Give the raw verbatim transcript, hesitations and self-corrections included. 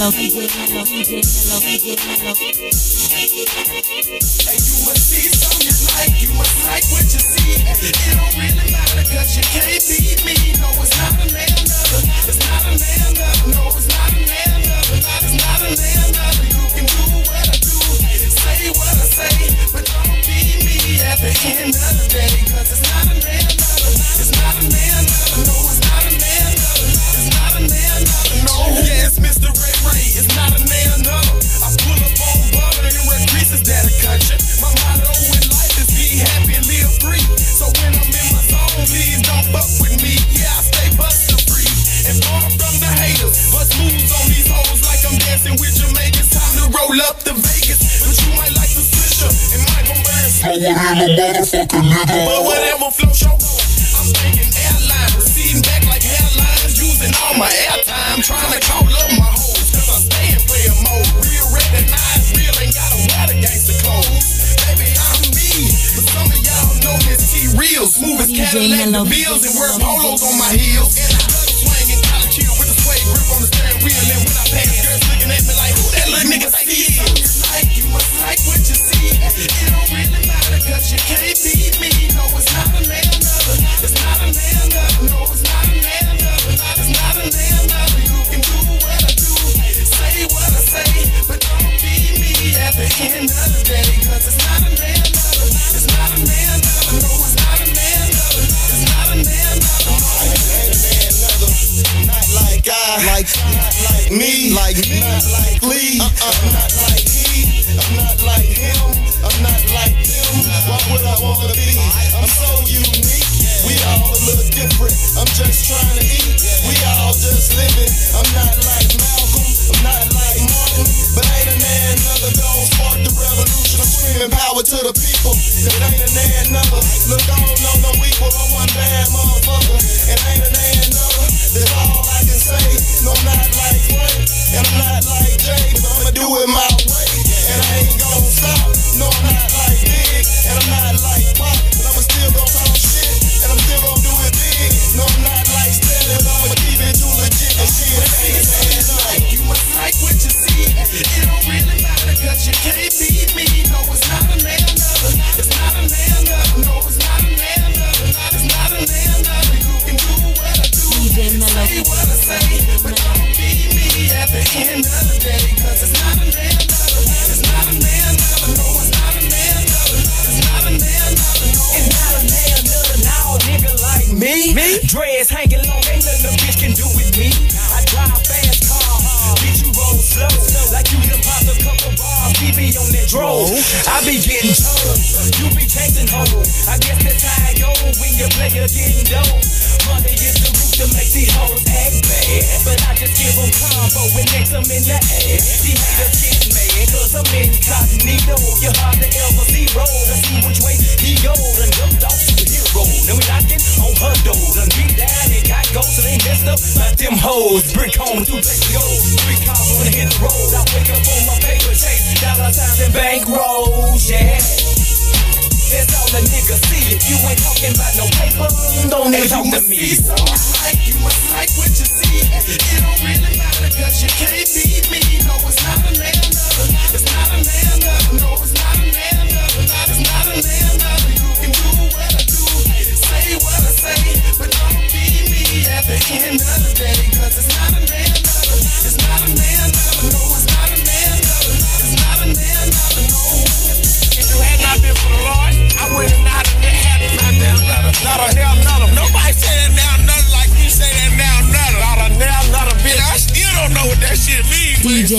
Mello, D J Mello, D J Mello, D J Mello. Hey, you must see something you like, you must like what you see. It don't really matter, cause you can't beat me. No, it's not a man other, it's not a man other. No, it's not a man other, it's not a man other. You can do what I do, say what I say, but don't beat me at the end of the day. Cause it's not a man other, it's not a man other. No, it's not a man other, it's not a man other. No, yeah, it's Mister Ray Ray, it's not a man other. I pull up on butter and red greases that'll cut you. My motto in life is be happy and live free. So when I'm in my zone, please don't fuck with me. Yeah, I stay buster free and far from the haters. Bust moves on these hoes like I'm dancing with Jamaicans. Time to roll up to Vegas, but you might like the Swisher and Michael Burns. Slow it in a motherfucker, nigga. But whatever flow show, I'm thinking airlines, receding back like hairlines, using all my airtime, trying to call up my hoes, cause I stay in player mode. Real recognize, real ain't gotta wear the gangster clothes. Baby, I'm me, but some of y'all know Miss T-Real. Smooth as Cadillac, the bills, and wear polos on my heels. And I love swinging, collar chill with a suede grip on the steering wheel. And when I pass, girls looking at me like, who that little nigga see? You like, you must like what you see. It don't really matter, cause you can't beat me. No, it's not a man other, it's not a man other. No, it's not a man other, it's not a man other. You can do what I do, say what I say, but don't beat me at the end of the day. Cause it's not a man other, it's not a man other. No, it's not a man other, it's not a man other. I ain't a man other, not like I, like, not like me, like me, not like Lee. Uh-uh. I'm not like he, I'm not like him, I'm not like them. What would I wanna be? I'm so unique. We all a little different. I'm just trying to eat. We all just living. I'm not like Malcolm, I'm not like Martin, but ain't a man other gon' spark the revolution. I'm screaming power to the people. It ain't a man other. Look, I don't know no equal. I'm one bad motherfucker, and ain't a man other. That's all I can say. No, I'm not like Frank, and I'm not like Jay, but I'ma do it my way, and I ain't gon' stop. No, I'm not like Big, and I'm not like Pop, but I'ma still gon' talk shit, and I'm still gon' do it big. No, I'm not like Stanley, but I'ma keep it too legit. And shit, it ain't a man like, you must like what you see. It don't really matter, cause you can't beat me. No, it's not a man other, it's not a man other. No, it's not a man other, it's not a man other. You can do what I do, D J Mello, say what I say, but don't beat me at the end of the day. Cause it's not a man other, it's not a man other. No, it's not a man other, it's not a man other. No, it's not a man other. Now a nigga like me, me, dreads hanging long, ain't nothing a bitch can do with me. I drive fast cars, bitch you roll slow, like you done popped a couple bars. B B on that drove, I be getting told, you be chasing hoes. I guess that's how it go when you play a getting dope. Money is the root to make these hoes act bad, but I just give them combo and next I'm in the ass. These haters get mad, cause I'm incognito. You're hard to ever see roll, to see which way he go. Done jumped off to the hero, then we knocking on her door. Done beat down and got ghosts, and they messed up like them hoes. Brick home, two places go, three cars when they hit the road. I wake up on my paper chase, dollar signs and bank rolls, yeah. That's all a nigga see. If you ain't talking about no paper, don't ever talk to me. So you like, you must like what you see. It don't really matter, cause you can't beat me. No, it's not a man other, it's not a man other. No, it's not a man other, it's not a man other. You can do what I do, say what I say, but don't beat me at the end of the day. Cause it's not a man other, it's not a man other. No, it's not a man other, it's not a man other. No. If you had not been for the Lord, I would have not had it. Not down, not a hell, not a. Nobody say that now, nothing like you say that now, nothing. Not a now, not a bitch. I still don't know what that shit means. D J